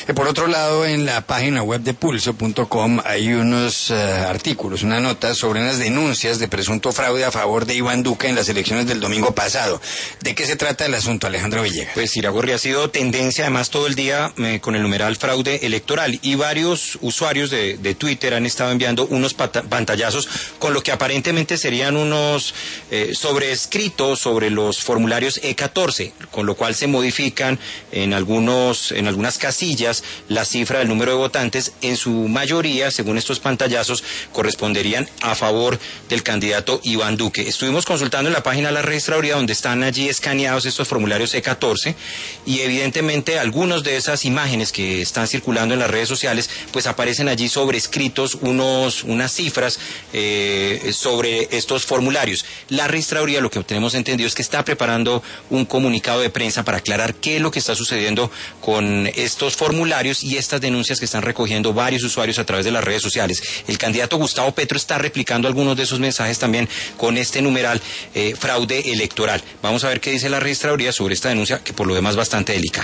Por otro lado, en la página web de pulso.com hay unos artículos, una nota sobre unas denuncias de presunto fraude a favor de Iván Duque en las elecciones del domingo pasado. ¿De qué se trata el asunto, Alejandro Villegas? Pues Iragorri, ha sido tendencia además todo el día con el numeral fraude electoral, y varios usuarios de Twitter han estado enviando unos pantallazos con lo que aparentemente serían unos sobrescritos sobre los formularios E14, con lo cual se modifican en algunas casillas la cifra del número de votantes. En su mayoría, según estos pantallazos, corresponderían a favor del candidato Iván Duque. Estuvimos consultando en la página de la registraduría, donde están allí escaneados estos formularios E14, y evidentemente algunos de esas imágenes que están circulando en las redes sociales, pues aparecen allí sobrescritos unas cifras sobre estos formularios. La registraduría, lo que tenemos entendido, es que está preparando un comunicado de prensa para aclarar qué es lo que está sucediendo con estos formularios y estas denuncias que están recogiendo varios usuarios a través de las redes sociales. El candidato Gustavo Petro está replicando algunos de esos mensajes también con este numeral fraude electoral. Vamos a ver qué dice la registraduría sobre esta denuncia, que por lo demás bastante delicada.